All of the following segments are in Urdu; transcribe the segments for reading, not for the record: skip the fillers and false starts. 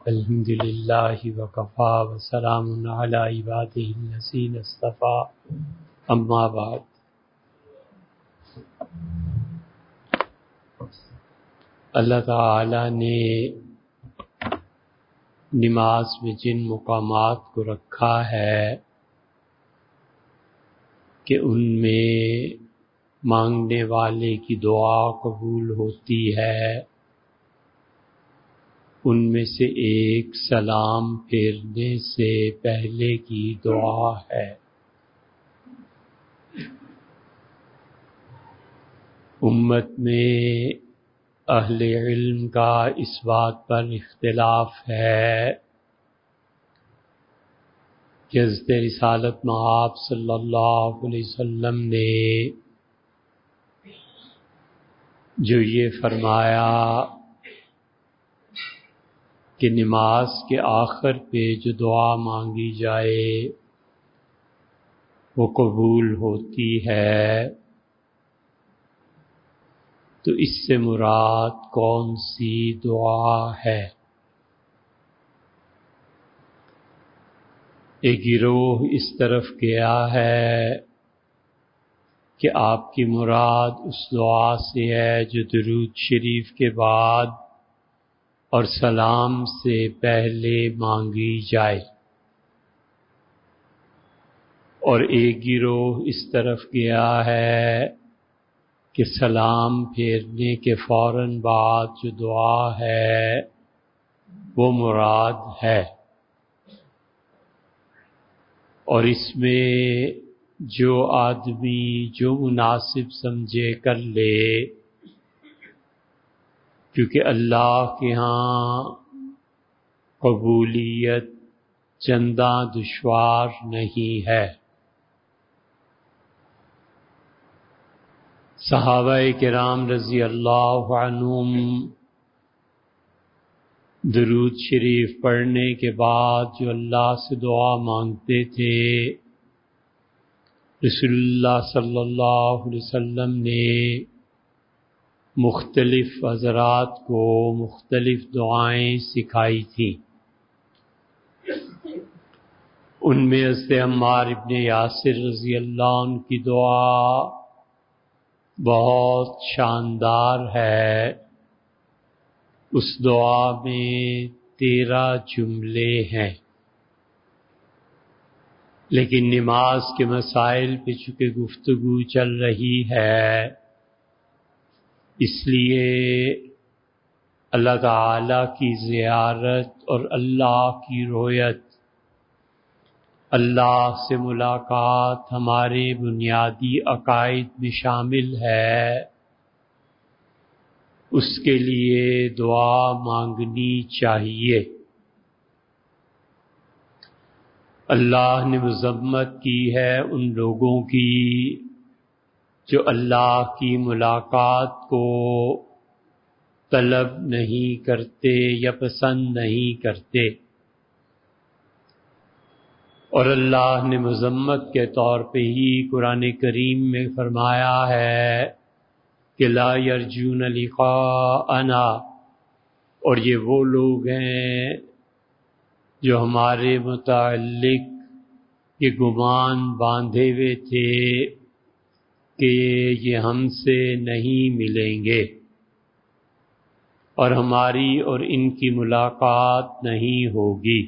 الحمد للہ وکفا وسلام علی عبادہ الذین اصطفیٰ اما بعد۔ اللہ تعالی نے نماز میں جن مقامات کو رکھا ہے کہ ان میں مانگنے والے کی دعا قبول ہوتی ہے، ان میں سے ایک سلام پھیرنے سے پہلے کی دعا ہے۔ امت میں اہل علم کا اس بات پر اختلاف ہے کہ حضرت رسالت مآب صلی اللہ علیہ وسلم نے جو یہ فرمایا کہ نماز کے آخر پہ جو دعا مانگی جائے وہ قبول ہوتی ہے، تو اس سے مراد کون سی دعا ہے؟ ایک گروہ اس طرف گیا ہے کہ آپ کی مراد اس دعا سے ہے جو درود شریف کے بعد اور سلام سے پہلے مانگی جائے، اور ایک گروہ اس طرف گیا ہے کہ سلام پھیرنے کے فوراً بعد جو دعا ہے وہ مراد ہے، اور اس میں جو آدمی جو مناسب سمجھے کر لے، کیونکہ اللہ کے ہاں قبولیت چندہ دشوار نہیں ہے۔ صحابہ کرام رضی اللہ عنہم درود شریف پڑھنے کے بعد جو اللہ سے دعا مانگتے تھے، رسول اللہ صلی اللہ علیہ وسلم نے مختلف حضرات کو مختلف دعائیں سکھائی تھیں۔ ان میں حضرت عمار ابن یاسر رضی اللہ عنہ کی دعا بہت شاندار ہے۔ اس دعا میں 13 جملے ہیں، لیکن نماز کے مسائل پہ چونکہ گفتگو چل رہی ہے، اس لیے اللہ تعالی کی زیارت اور اللہ کی رؤیت، اللہ سے ملاقات ہمارے بنیادی عقائد میں شامل ہے، اس کے لیے دعا مانگنی چاہیے۔ اللہ نے مذمت کی ہے ان لوگوں کی جو اللہ کی ملاقات کو طلب نہیں کرتے یا پسند نہیں کرتے، اور اللہ نے مذمت کے طور پہ ہی قرآن کریم میں فرمایا ہے کہ لا یرجون لقاءنا، اور یہ وہ لوگ ہیں جو ہمارے متعلق یہ گمان باندھے ہوئے تھے کہ یہ ہم سے نہیں ملیں گے اور ہماری اور ان کی ملاقات نہیں ہوگی۔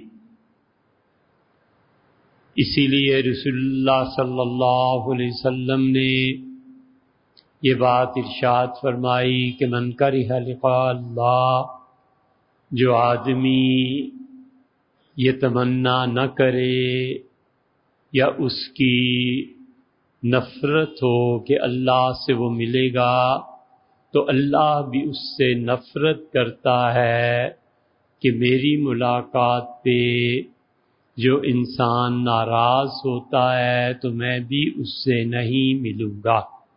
اسی لیے رسول اللہ صلی اللہ علیہ وسلم نے یہ بات ارشاد فرمائی کہ من کرہ لقاء اللہ، جو آدمی یہ تمنا نہ کرے یا اس کی نفرت ہو کہ اللہ سے وہ ملے گا، تو اللہ بھی اس سے نفرت کرتا ہے کہ میری ملاقات پہ جو انسان ناراض ہوتا ہے تو میں بھی اس سے نہیں ملوں گا۔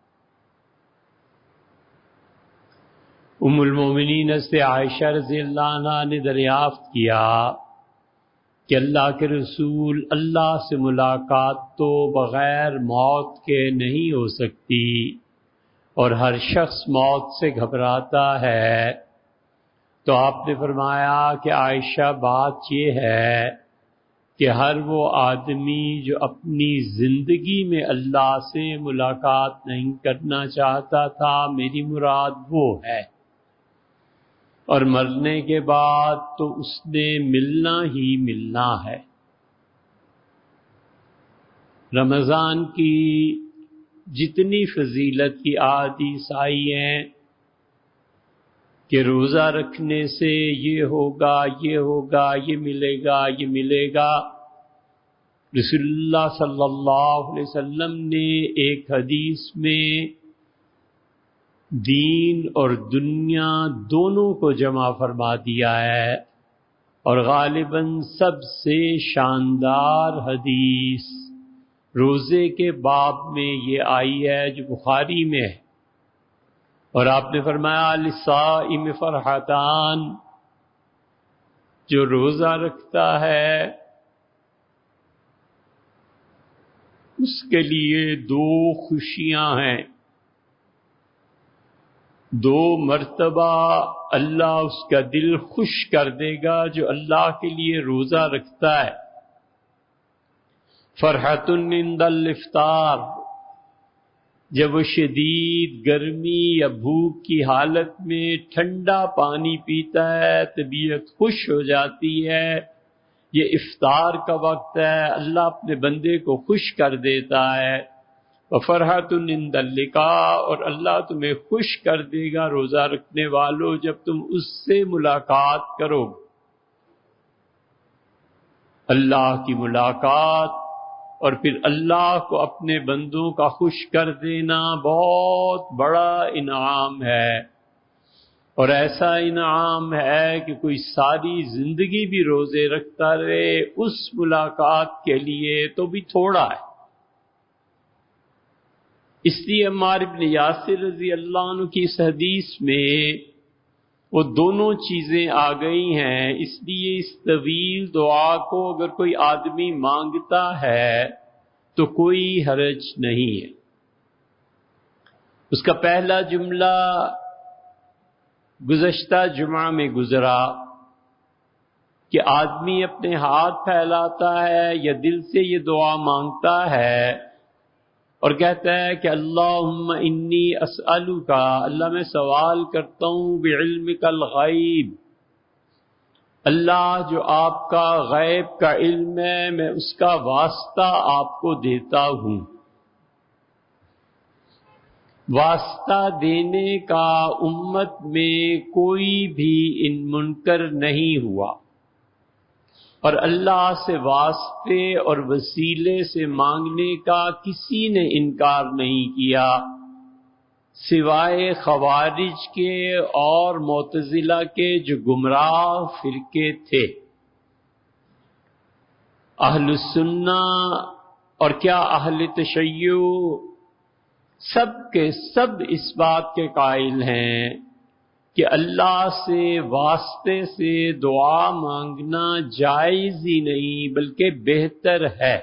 ام المومنین حضرت عائشہ رضی اللہ عنہا نے دریافت کیا کہ اللہ کے رسول، اللہ سے ملاقات تو بغیر موت کے نہیں ہو سکتی، اور ہر شخص موت سے گھبراتا ہے، تو آپ نے فرمایا کہ عائشہ بات یہ ہے کہ ہر وہ آدمی جو اپنی زندگی میں اللہ سے ملاقات نہیں کرنا چاہتا تھا، میری مراد وہ ہے، اور مرنے کے بعد تو اس نے ملنا ہی ملنا ہے۔ رمضان کی جتنی فضیلت کی احادیث آئی ہیں کہ روزہ رکھنے سے یہ ہوگا، یہ ہوگا، یہ ملے گا، یہ ملے گا، رسول اللہ صلی اللہ علیہ وسلم نے ایک حدیث میں دین اور دنیا دونوں کو جمع فرما دیا ہے، اور غالباً سب سے شاندار حدیث روزے کے باب میں یہ آئی ہے جو بخاری میں ہے، اور آپ نے فرمایا للصائم فرحتان، جو روزہ رکھتا ہے اس کے لیے دو خوشیاں ہیں، دو مرتبہ اللہ اس کا دل خوش کر دے گا جو اللہ کے لیے روزہ رکھتا ہے۔ فرحۃ عند الافطار، جب وہ شدید گرمی یا بھوک کی حالت میں ٹھنڈا پانی پیتا ہے طبیعت خوش ہو جاتی ہے، یہ افطار کا وقت ہے، اللہ اپنے بندے کو خوش کر دیتا ہے۔ وفرحۃ عند اللقاء، اور اللہ تمہیں خوش کر دے گا روزہ رکھنے والوں جب تم اس سے ملاقات کرو۔ اللہ کی ملاقات اور پھر اللہ کو اپنے بندوں کا خوش کر دینا بہت بڑا انعام ہے، اور ایسا انعام ہے کہ کوئی ساری زندگی بھی روزے رکھتا رہے اس ملاقات کے لیے تو بھی تھوڑا ہے۔ اس لیے عمار بن یاسر رضی اللہ عنہ کی اس حدیث میں وہ دونوں چیزیں آ گئی ہیں، اس لیے اس طویل دعا کو اگر کوئی آدمی مانگتا ہے تو کوئی حرج نہیں ہے۔ اس کا پہلا جملہ گزشتہ جمعہ میں گزرا کہ آدمی اپنے ہاتھ پھیلاتا ہے یا دل سے یہ دعا مانگتا ہے اور کہتا ہے کہ اللہم انی اسألک، اللہ میں سوال کرتا ہوں بعلمک الغیب، اللہ جو آپ کا غیب کا علم ہے میں اس کا واسطہ آپ کو دیتا ہوں۔ واسطہ دینے کا امت میں کوئی بھی منکر نہیں ہوا، اور اللہ سے واسطے اور وسیلے سے مانگنے کا کسی نے انکار نہیں کیا سوائے خوارج کے اور معتزلہ کے جو گمراہ فرقے تھے۔ اہل السنہ اور کیا اہل تشیع سب کے سب اس بات کے قائل ہیں کہ اللہ سے واسطے سے دعا مانگنا جائز ہی نہیں بلکہ بہتر ہے،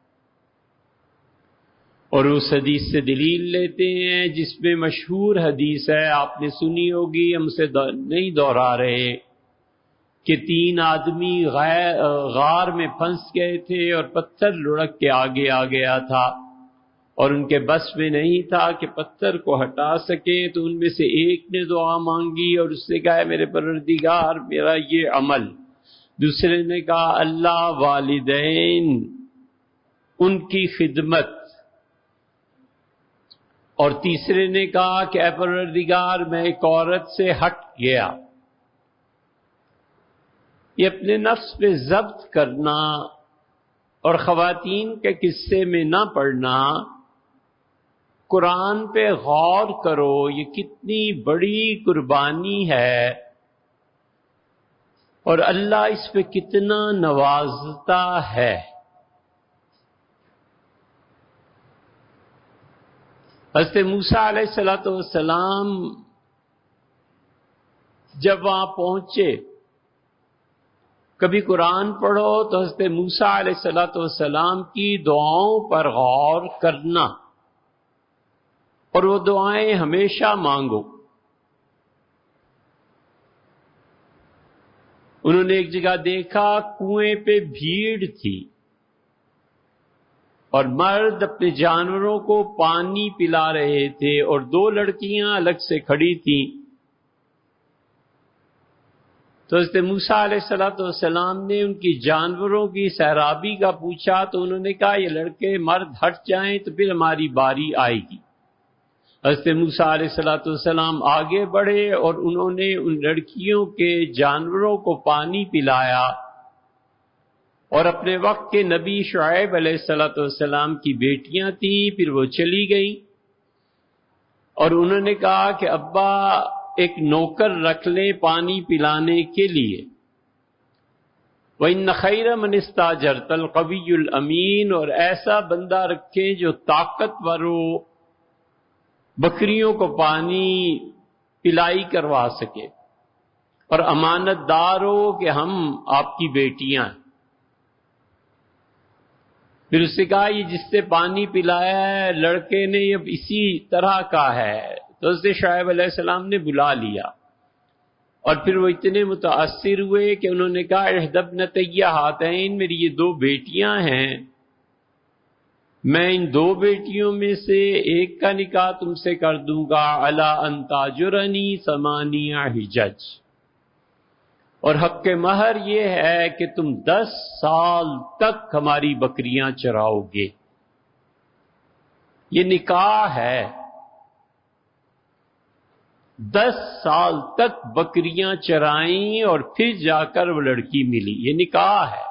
اور اس حدیث سے دلیل لیتے ہیں جس میں مشہور حدیث ہے، آپ نے سنی ہوگی، ہم سے نہیں دوہرا رہے، کہ تین آدمی غار میں پھنس گئے تھے اور پتھر لڑک کے آگے آ گیا تھا، اور ان کے بس میں نہیں تھا کہ پتھر کو ہٹا سکے، تو ان میں سے ایک نے دعا مانگی اور اس نے کہا میرے پروردگار میرا یہ عمل، دوسرے نے کہا اللہ والدین ان کی خدمت، اور تیسرے نے کہا کہ اے پروردگار میں ایک عورت سے ہٹ گیا۔ یہ اپنے نفس پہ ضبط کرنا اور خواتین کے قصے میں نہ پڑنا، قرآن پہ غور کرو، یہ کتنی بڑی قربانی ہے اور اللہ اس پہ کتنا نوازتا ہے۔ حضرت موسیٰ علیہ السلام جب وہاں پہنچے، کبھی قرآن پڑھو تو حضرت موسیٰ علیہ السلام کی دعاؤں پر غور کرنا، اور وہ دعائیں ہمیشہ مانگو۔ انہوں نے ایک جگہ دیکھا کنویں پہ بھیڑ تھی اور مرد اپنے جانوروں کو پانی پلا رہے تھے اور 2 لڑکیاں الگ سے کھڑی تھیں. تو حضرت موسیٰ علیہ السلام نے ان کی جانوروں کی سیرابی کا پوچھا تو انہوں نے کہا یہ لڑکے مرد ہٹ جائیں تو پھر ہماری باری آئے گی. حضرت موسیٰ علیہ السلام آگے بڑھے اور انہوں نے ان لڑکیوں کے جانوروں کو پانی پلایا اور اپنے وقت کے نبی شعیب علیہ السلام کی بیٹیاں تھیں. پھر وہ چلی گئیں اور انہوں نے کہا کہ ابا ایک نوکر رکھ لیں پانی پلانے کے لیے. وَإِنَّ خَيْرَ مَنِ اسْتَأْجَرْتَ الْقَوِيُّ الْأَمِينُ، اور ایسا بندہ رکھیں جو طاقتور ہو، بکریوں کو پانی پلائی کروا سکے اور امانت دار ہو کہ ہم آپ کی بیٹیاں ہیں. پھر اس سے کہا یہ جس سے پانی پلایا ہے لڑکے نے اب اسی طرح کا ہے. تو حضرت شعیب علیہ السلام نے بلا لیا اور پھر وہ اتنے متاثر ہوئے کہ انہوں نے کہا احدی ابنتی ہاتین، میری یہ 2 بیٹیاں ہیں، میں ان 2 بیٹیوں میں سے ایک کا نکاح تم سے کر دوں گا، علی ان تاجرنی 8 حجج، اور حق مہر یہ ہے کہ تم 10 سال تک ہماری بکریاں چراؤ گے. یہ نکاح ہے، 10 سال تک بکریاں چرائیں اور پھر جا کر وہ لڑکی ملی. یہ نکاح ہے.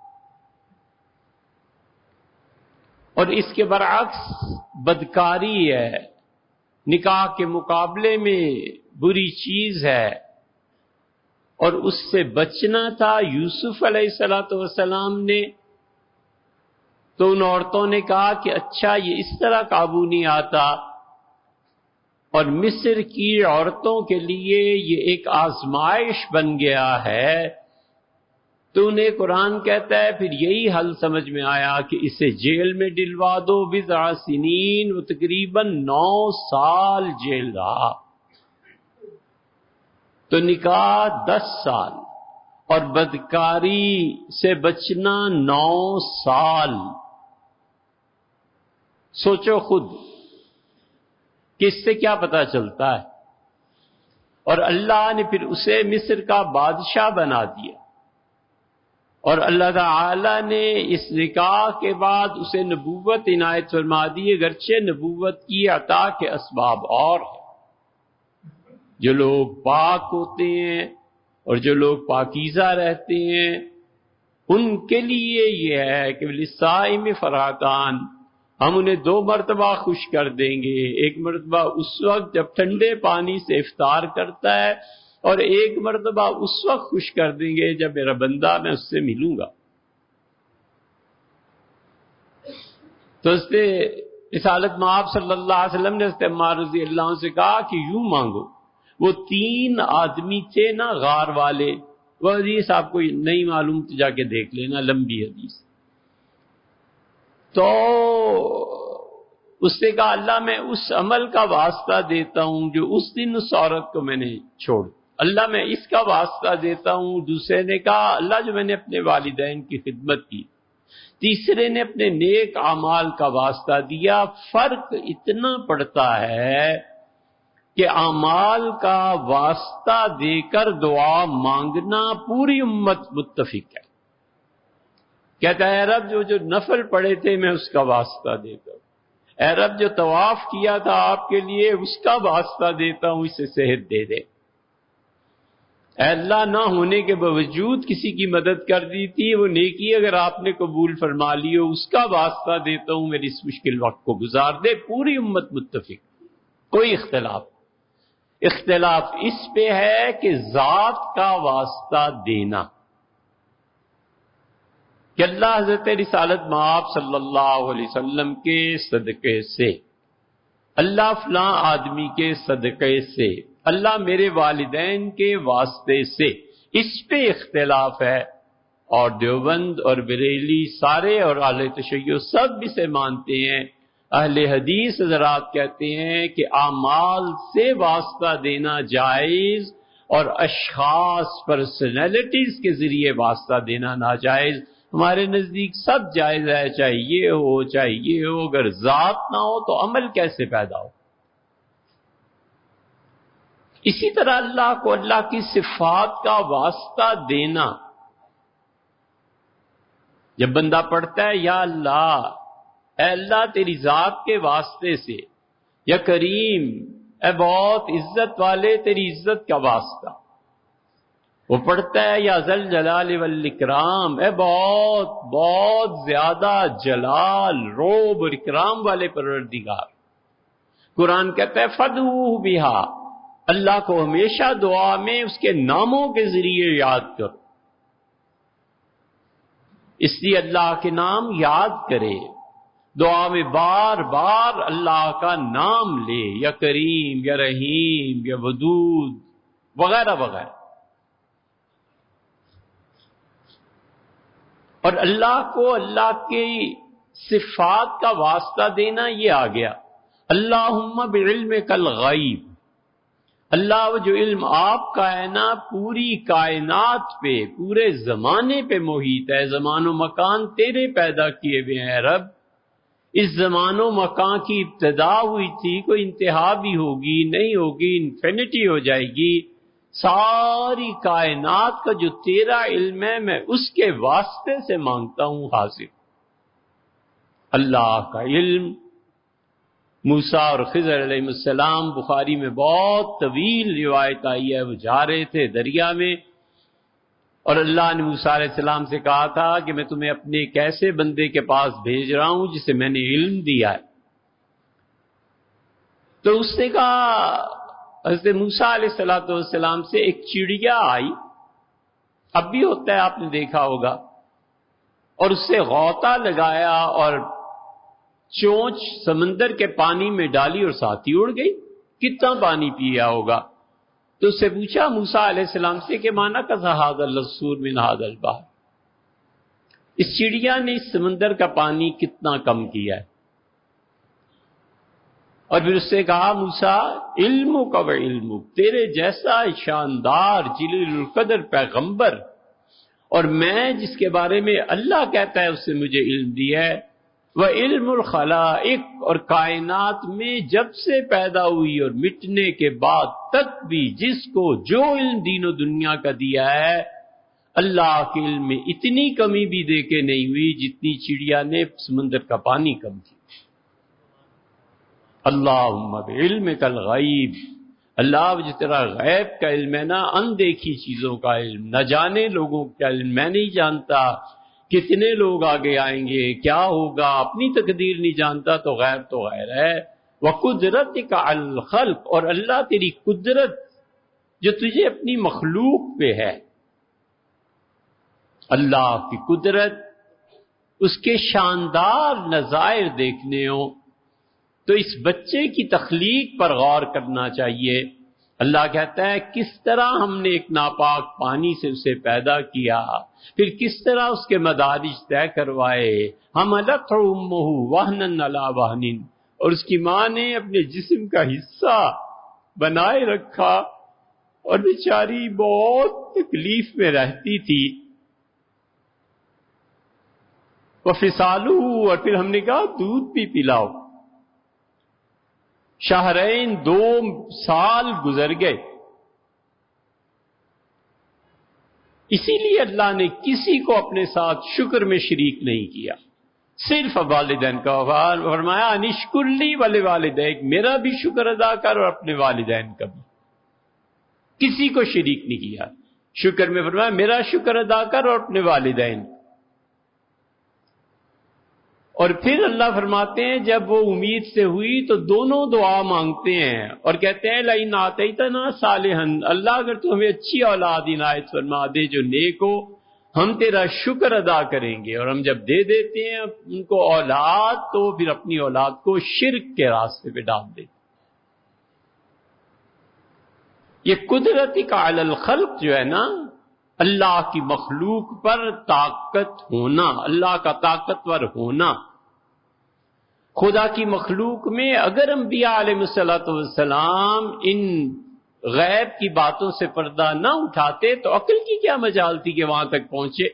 اور اس کے برعکس بدکاری ہے، نکاح کے مقابلے میں بری چیز ہے، اور اس سے بچنا تھا. یوسف علیہ السلام نے تو ان عورتوں نے کہا کہ اچھا یہ اس طرح قابو نہیں آتا، اور مصر کی عورتوں کے لیے یہ ایک آزمائش بن گیا ہے. تو انہیں قرآن کہتا ہے پھر یہی حل سمجھ میں آیا کہ اسے جیل میں ڈلوا دو 10 سنین، وہ تقریباً 9 سال جیل رہا. تو نکاح 10 سال اور بدکاری سے بچنا 9 سال. سوچو خود کہ اس سے کیا پتہ چلتا ہے. اور اللہ نے پھر اسے مصر کا بادشاہ بنا دیا، اور اللہ تعالی نے اس نکاح کے بعد اسے نبوت عنایت فرما دی، اگرچہ نبوت کی عطا کے اسباب اور ہیں. جو لوگ پاک ہوتے ہیں اور جو لوگ پاکیزہ رہتے ہیں ان کے لیے یہ ہے کہ للصائم فرحتان، ہم انہیں 2 مرتبہ خوش کر دیں گے. ایک مرتبہ اس وقت جب ٹھنڈے پانی سے افطار کرتا ہے، اور ایک مرتبہ اس وقت خوش کر دیں گے جب میرا بندہ میں اس سے ملوں گا. تو اس نے رسالت مآب صلی اللہ علیہ وسلم نے حضرت عمار رضی اللہ عنہ سے کہا کہ یوں مانگو. وہ 3 آدمی تھے نا غار والے، وہ حدیث آپ کو نہیں معلوم تو جا کے دیکھ لینا، لمبی حدیث. تو اس نے کہا اللہ میں اس عمل کا واسطہ دیتا ہوں جو اس دن اس عورت کو میں نے چھوڑ، اللہ میں اس کا واسطہ دیتا ہوں. دوسرے نے کہا اللہ جو میں نے اپنے والدین کی خدمت کی. تیسرے نے اپنے نیک اعمال کا واسطہ دیا. فرق اتنا پڑتا ہے کہ اعمال کا واسطہ دے کر دعا مانگنا پوری امت متفق ہے. کہتا ہے اے رب جو نفل پڑے تھے میں اس کا واسطہ دیتا ہوں، اے رب جو طواف کیا تھا آپ کے لیے اس کا واسطہ دیتا ہوں اسے صحت دے دے. اے اللہ نہ ہونے کے باوجود کسی کی مدد کر دی تھی، وہ نیکی اگر آپ نے قبول فرما لی ہو اس کا واسطہ دیتا ہوں میری اس مشکل وقت کو گزار دے. پوری امت متفق، کوئی اختلاف اس پہ ہے کہ ذات کا واسطہ دینا، کہ اللہ حضرت رسالت مآب صلی اللہ علیہ وسلم کے صدقے سے، اللہ فلاں آدمی کے صدقے سے، اللہ میرے والدین کے واسطے سے، اس پہ اختلاف ہے. اور دیوبند اور بریلی سارے اور اہل تشیع سب اسے مانتے ہیں. اہل حدیث حضرات کہتے ہیں کہ اعمال سے واسطہ دینا جائز اور اشخاص پرسنالٹیز کے ذریعے واسطہ دینا ناجائز. ہمارے نزدیک سب جائز ہے، چاہے یہ ہو چاہے یہ ہو. اگر ذات نہ ہو تو عمل کیسے پیدا ہو؟ اسی طرح اللہ کو اللہ کی صفات کا واسطہ دینا. جب بندہ پڑھتا ہے یا اللہ، اے اللہ تیری ذات کے واسطے سے، یا کریم، اے بہت عزت والے تیری عزت کا واسطہ. وہ پڑھتا ہے یا ذل جلال والاکرام، اے بہت بہت زیادہ جلال، روب اور اکرام والے پروردگار. قرآن کہتا ہے فدعوہ بہا، اللہ کو ہمیشہ دعا میں اس کے ناموں کے ذریعے یاد کرو. اس لیے اللہ کے نام یاد کرے، دعا میں بار بار اللہ کا نام لے، یا کریم یا رحیم یا ودود وغیرہ وغیرہ. اور اللہ کو اللہ کی صفات کا واسطہ دینا یہ آ گیا. اللہم بعلمک الغیب، اللہ وہ جو علم آپ کا ہے نا پوری کائنات پہ، پورے زمانے پہ محیط ہے. زمان و مکان تیرے پیدا کیے ہوئے ہیں رب. اس زمان و مکان کی ابتدا ہوئی تھی، کوئی انتہا بھی ہوگی نہیں ہوگی، انفینٹی ہو جائے گی. ساری کائنات کا جو تیرا علم ہے میں اس کے واسطے سے مانگتا ہوں حاضر. اللہ کا علم. موسیٰ اور خضر علیہ السلام، بخاری میں بہت طویل روایت آئی ہے، وہ جا رہے تھے دریا میں، اور اللہ نے موسیٰ علیہ السلام سے کہا تھا کہ میں تمہیں اپنے ایک ایسے بندے کے پاس بھیج رہا ہوں جسے میں نے علم دیا ہے. تو اس نے کہا، حضرت موسیٰ علیہ السلام سے ایک چڑیا آئی، اب بھی ہوتا ہے آپ نے دیکھا ہوگا، اور اس سے غوطہ لگایا اور چونچ سمندر کے پانی میں ڈالی اور ساتھ ہی اڑ گئی. کتنا پانی پیا ہوگا؟ تو اس سے پوچھا موسیٰ علیہ السلام سے کہ مانا کذا ھذا اللصور من ھذا البحر، اس چڑیا نے اس سمندر کا پانی کتنا کم کیا ہے؟ اور پھر اس سے کہا موسیٰ علمک و علمک، تیرے جیسا شاندار جلیل القدر پیغمبر اور میں جس کے بارے میں اللہ کہتا ہے اس سے مجھے علم دیا ہے. وَعِلْمُ الْخَلَائِقِ، اور کائنات میں جب سے پیدا ہوئی اور مٹنے کے بعد تک بھی جس کو جو علم دین و دنیا کا دیا ہے، اللہ کے علم میں اتنی کمی بھی دے کے نہیں ہوئی جتنی چڑیا نے سمندر کا پانی کم کیا. اللہم بعلمک الغیب، اللہ جس طرح غیب کا علم ہے نا، اندیکھی چیزوں کا علم، نہ جانے لوگوں کا علم، میں نہیں جانتا کتنے لوگ آگے آئیں گے، کیا ہوگا، اپنی تقدیر نہیں جانتا، تو غیر ہے. وَقُدْرَتِكَ عَلَى الْخَلْقِ، اور اللہ تیری قدرت جو تجھے اپنی مخلوق پہ ہے. اللہ کی قدرت، اس کے شاندار نظائر دیکھنے ہوں تو اس بچے کی تخلیق پر غور کرنا چاہیے. اللہ کہتا ہے کس طرح ہم نے ایک ناپاک پانی سے اسے پیدا کیا، پھر کس طرح اس کے مدارج طے کروائے. حملتہ امہ وہنا علی وہن، اور اس کی ماں نے اپنے جسم کا حصہ بنائے رکھا اور بیچاری بہت تکلیف میں رہتی تھی. وفصالہ، اور پھر ہم نے کہا دودھ بھی پلاؤ. شہرین، 2 سال گزر گئے. اسی لیے اللہ نے کسی کو اپنے ساتھ شکر میں شریک نہیں کیا، صرف والدین کا فرمایا انشکر لی ولوالدیک، میرا بھی شکر ادا کر اور اپنے والدین کا بھی. کسی کو شریک نہیں کیا. شکر میں فرمایا میرا شکر ادا کر اور اپنے والدین. اور پھر اللہ فرماتے ہیں جب وہ امید سے ہوئی تو دونوں دعا مانگتے ہیں اور کہتے ہیں لئن آتیتنا صالحا، اللہ اگر تو ہمیں اچھی اولاد عنایت فرما دے جو نیک ہو، ہم تیرا شکر ادا کریں گے. اور ہم جب دے دیتے ہیں ان کو اولاد تو پھر اپنی اولاد کو شرک کے راستے پہ ڈال دیتے. یہ قدرت علی الخلق جو ہے نا، اللہ کی مخلوق پر طاقت ہونا، اللہ کا طاقتور ہونا. خدا کی مخلوق میں اگر انبیاء علیہ الصلوۃ والسلام ان غیب کی باتوں سے پردہ نہ اٹھاتے تو عقل کی کیا مجال تھی کہ وہاں تک پہنچے؟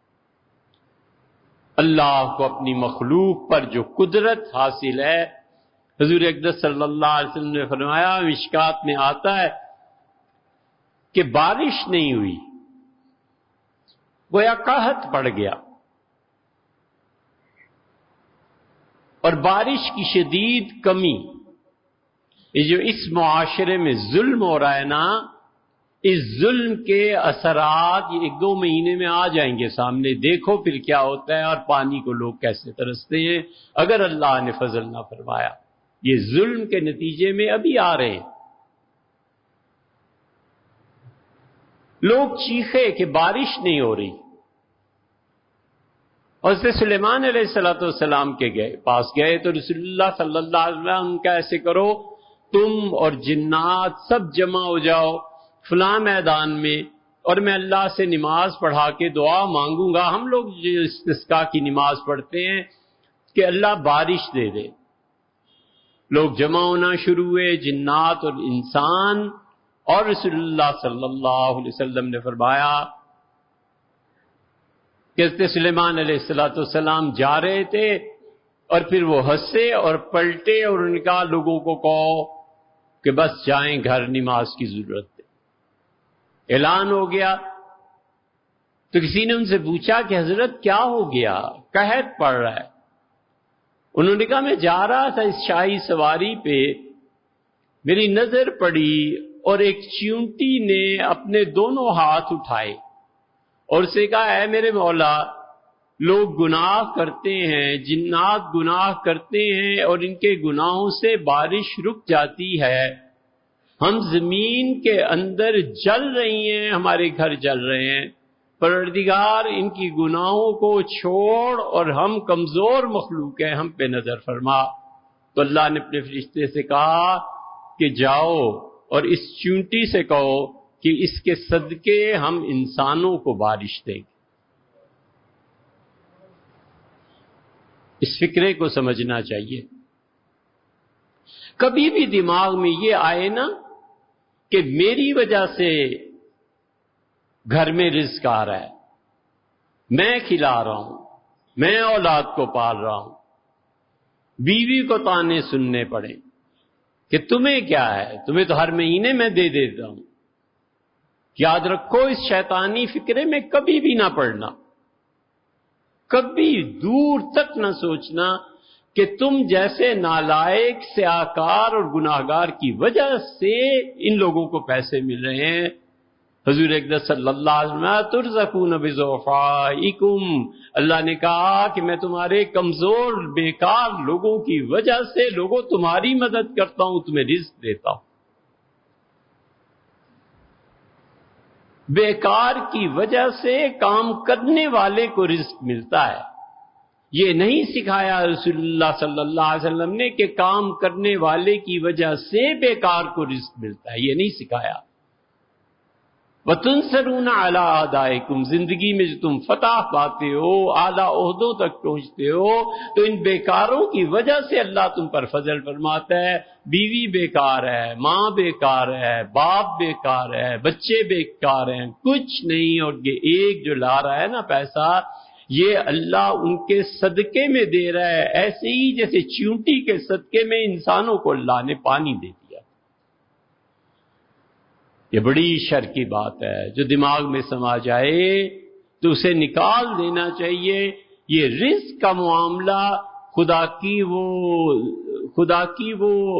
اللہ کو اپنی مخلوق پر جو قدرت حاصل ہے، حضور اقدس صلی اللہ علیہ وسلم نے فرمایا، مشکات میں آتا ہے کہ بارش نہیں ہوئی، گویا قحط پڑ گیا، اور بارش کی شدید کمی، یہ جو اس معاشرے میں ظلم ہو رہا ہے نا، اس ظلم کے اثرات یہ 1-2 مہینے میں آ جائیں گے سامنے، دیکھو پھر کیا ہوتا ہے اور پانی کو لوگ کیسے ترستے ہیں اگر اللہ نے فضل نہ فرمایا۔ یہ ظلم کے نتیجے میں ابھی آ رہے ہیں۔ لوگ چیخے کہ بارش نہیں ہو رہی، اور حضرت سلیمان علیہ السلام کے پاس گئے تو رسول اللہ صلی اللہ علیہ وسلم کا ایسے کرو، تم اور جنات سب جمع ہو جاؤ فلاں میدان میں، اور میں اللہ سے نماز پڑھا کے دعا مانگوں گا۔ ہم لوگ جو استسقاء کی نماز پڑھتے ہیں کہ اللہ بارش دے دے۔ لوگ جمع ہونا شروع ہوئے، جنات اور انسان، اور رسول اللہ صلی اللہ علیہ وسلم نے فرمایا کہ حضرت سلیمان علیہ السلام جا رہے تھے، اور پھر وہ ہنسے اور پلٹے اور ان کا لوگوں کو کہو کہ بس جائیں گھر، نماز کی ضرورت ہے۔ اعلان ہو گیا تو کسی نے ان سے پوچھا کہ حضرت کیا ہو گیا، قحط پڑ رہا ہے؟ انہوں نے کہا میں جا رہا تھا اس شاہی سواری پہ، میری نظر پڑی اور ایک چیونٹی نے اپنے دونوں ہاتھ اٹھائے اور اسے کہا اے میرے مولا، لوگ گناہ کرتے ہیں، جنات گناہ کرتے ہیں اور ان کے گناہوں سے بارش رک جاتی ہے، ہم زمین کے اندر جل رہی ہیں، ہمارے گھر جل رہے ہیں، پروردگار ان کی گناہوں کو چھوڑ، اور ہم کمزور مخلوق ہیں، ہم پہ نظر فرما۔ تو اللہ نے اپنے فرشتے سے کہا کہ جاؤ اور اس چونٹی سے کہو کہ اس کے صدقے ہم انسانوں کو بارش دیں گے۔ اس فکرے کو سمجھنا چاہیے۔ کبھی بھی دماغ میں یہ آئے نا کہ میری وجہ سے گھر میں رزق آ رہا ہے، میں کھلا رہا ہوں، میں اولاد کو پال رہا ہوں، بیوی کو تانے سننے پڑے کہ تمہیں کیا ہے، تمہیں تو ہر مہینے میں دے دیتا ہوں۔ یاد رکھو اس شیطانی فکرے میں کبھی بھی نہ پڑنا، کبھی دور تک نہ سوچنا کہ تم جیسے نالائق سیاہکار اور گناہگار کی وجہ سے ان لوگوں کو پیسے مل رہے ہیں۔ حضور اقدس صلی اللہ علیہ وسلم ترزقون بضعفائکم، اللہ نے کہا کہ میں تمہارے کمزور بیکار لوگوں کی وجہ سے لوگوں تمہاری مدد کرتا ہوں، تمہیں رزق دیتا ہوں۔ بیکار کی وجہ سے کام کرنے والے کو رزق ملتا ہے۔ یہ نہیں سکھایا رسول اللہ صلی اللہ علیہ وسلم نے کہ کام کرنے والے کی وجہ سے بیکار کو رزق ملتا ہے، یہ نہیں سکھایا۔ وَتُنْصَرُونَ عَلَىٰ أَعْدَائِكُمْ، زندگی میں جو تم فتح پاتے ہو، اعلیٰ عہدوں تک پہنچتے ہو، تو ان بیکاروں کی وجہ سے اللہ تم پر فضل فرماتا ہے۔ بیوی بیکار ہے، ماں بیکار ہے، باپ بیکار ہے، بچے بیکار ہیں، کچھ نہیں، اور یہ ایک جو لا رہا ہے نا پیسہ، یہ اللہ ان کے صدقے میں دے رہا ہے، ایسے ہی جیسے چیونٹی کے صدقے میں انسانوں کو اللہ نے پانی دے دیا۔ یہ بڑی شر کی بات ہے، جو دماغ میں سما جائے تو اسے نکال دینا چاہیے۔ یہ رزق کا معاملہ خدا کی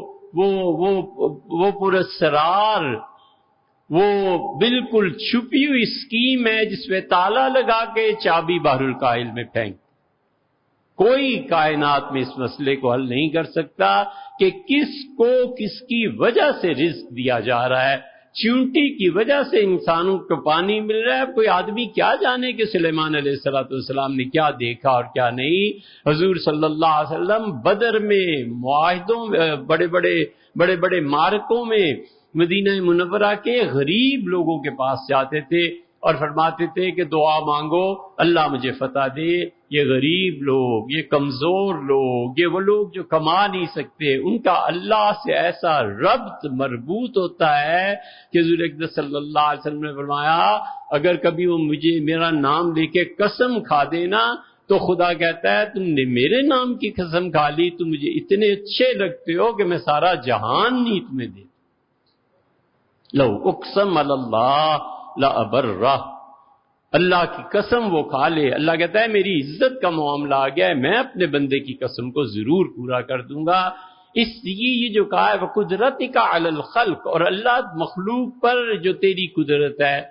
وہ پراسرار، وہ بالکل چھپی ہوئی اسکیم ہے جس میں تالا لگا کے چابی بحر الکاہل میں پھینک۔ کوئی کائنات میں اس مسئلے کو حل نہیں کر سکتا کہ کس کو کس کی وجہ سے رزق دیا جا رہا ہے۔ چیونٹی کی وجہ سے انسانوں کو پانی مل رہا ہے۔ کوئی آدمی کیا جانے کہ سلیمان علیہ السلام نے کیا دیکھا اور کیا نہیں۔ حضور صلی اللہ علیہ وسلم بدر میں، معاہدوں، بڑے بڑے مارکوں میں مدینہ منورہ کے غریب لوگوں کے پاس جاتے تھے، اور فرماتے تھے کہ دعا مانگو اللہ مجھے فتح دے. یہ غریب لوگ، یہ کمزور لوگ، یہ وہ لوگ جو کما نہیں سکتے، ان کا اللہ سے ایسا ربط مربوط ہوتا ہے کہ حضور اقدس صلی اللہ علیہ وسلم نے فرمایا اگر کبھی وہ مجھے میرا نام لے کے قسم کھا دینا تو خدا کہتا ہے تم نے میرے نام کی قسم کھا لی، تم مجھے اتنے اچھے لگتے ہو کہ میں سارا جہان نہیں تمہیں دے. لو اقسم علی اللہ لابرہ، اللہ کی قسم وہ کھا لے، اللہ کہتا ہے میری عزت کا معاملہ آ گیا ہے، میں اپنے بندے کی قسم کو ضرور پورا کر دوں گا. اس لیے یہ جو کہا ہے وَقُدْرَتِكَ عَلَى الْخَلْقِ، اور اللہ مخلوق پر جو تیری قدرت ہے.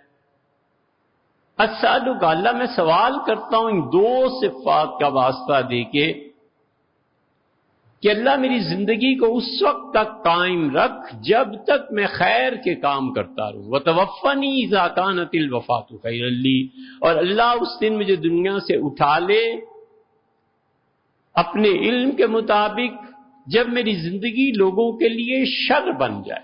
اسالک، اللہ میں سوال کرتا ہوں ان دو صفات کا واسطہ دے کے کہ اللہ میری زندگی کو اس وقت تک قائم رکھ جب تک میں خیر کے کام کرتا رہوں. وَتَوَفَّنِي إِذَا كَانَتِ الْوَفَاةُ خَيْرًا لِّي، اور اللہ اس دن مجھے دنیا سے اٹھا لے اپنے علم کے مطابق جب میری زندگی لوگوں کے لیے شر بن جائے.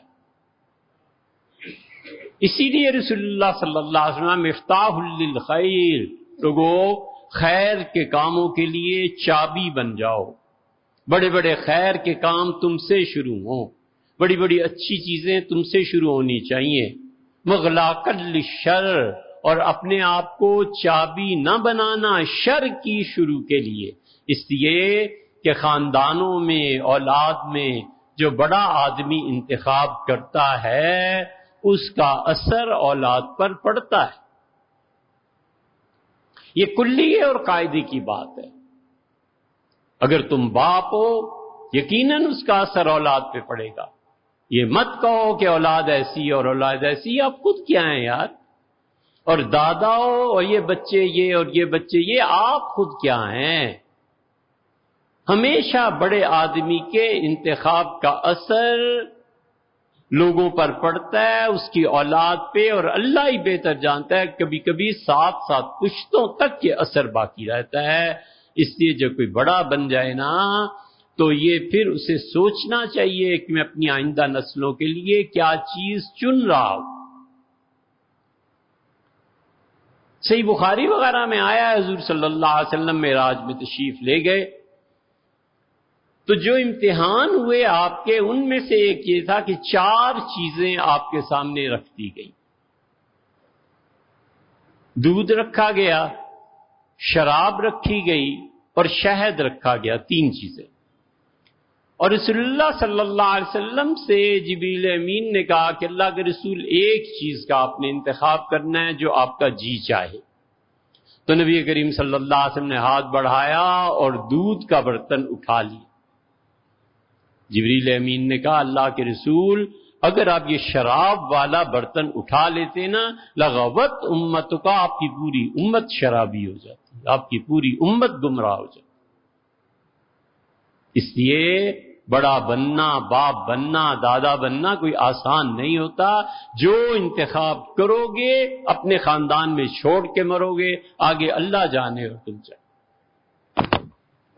اسی لیے رسول اللہ صلی اللہ علیہ وسلم مفتاح للخیر، لوگوں خیر کے کاموں کے لیے چابی بن جاؤ. بڑے بڑے خیر کے کام تم سے شروع ہوں، بڑی بڑی اچھی چیزیں تم سے شروع ہونی چاہیے. مغلاق للشر، اور اپنے آپ کو چابی نہ بنانا شر کی شروع کے لیے. اس لیے کہ خاندانوں میں اولاد میں جو بڑا آدمی انتخاب کرتا ہے اس کا اثر اولاد پر پڑتا ہے. یہ کلیے اور قاعدے کی بات ہے. اگر تم باپ ہو یقیناً اس کا اثر اولاد پہ پڑے گا. یہ مت کہو کہ اولاد ایسی اور اولاد ایسی، آپ خود کیا ہیں یار. اور دادا ہو اور یہ بچے یہ اور یہ بچے یہ، آپ خود کیا ہیں. ہمیشہ بڑے آدمی کے انتخاب کا اثر لوگوں پر پڑتا ہے، اس کی اولاد پہ، اور اللہ ہی بہتر جانتا ہے کبھی کبھی 7 پشتوں تک یہ اثر باقی رہتا ہے. اس لیے جب کوئی بڑا بن جائے نا تو یہ پھر اسے سوچنا چاہیے کہ میں اپنی آئندہ نسلوں کے لیے کیا چیز چن رہا ہوں. صحیح بخاری وغیرہ میں آیا ہے حضور صلی اللہ علیہ وسلم معراج میں تشریف لے گئے تو جو امتحان ہوئے آپ کے ان میں سے ایک یہ تھا کہ 4 چیزیں آپ کے سامنے رکھ دی گئی. دودھ رکھا گیا، شراب رکھی گئی اور شہد رکھا گیا. 3 چیزیں. اور رسول اللہ صلی اللہ علیہ وسلم سے جبریل امین نے کہا کہ اللہ کے رسول ایک چیز کا آپ نے انتخاب کرنا ہے جو آپ کا جی چاہے. تو نبی کریم صلی اللہ علیہ وسلم نے ہاتھ بڑھایا اور دودھ کا برتن اٹھا لیا. جبریل امین نے کہا اللہ کے رسول اگر آپ یہ شراب والا برتن اٹھا لیتے نا لغوت امت کا، آپ کی پوری امت شرابی ہو جاتی، آپ کی پوری امت گمراہ ہو جاتی. اس لیے بڑا بننا، باپ بننا، دادا بننا کوئی آسان نہیں ہوتا. جو انتخاب کرو گے اپنے خاندان میں چھوڑ کے مرو گے، آگے اللہ جانے اور تم جانے.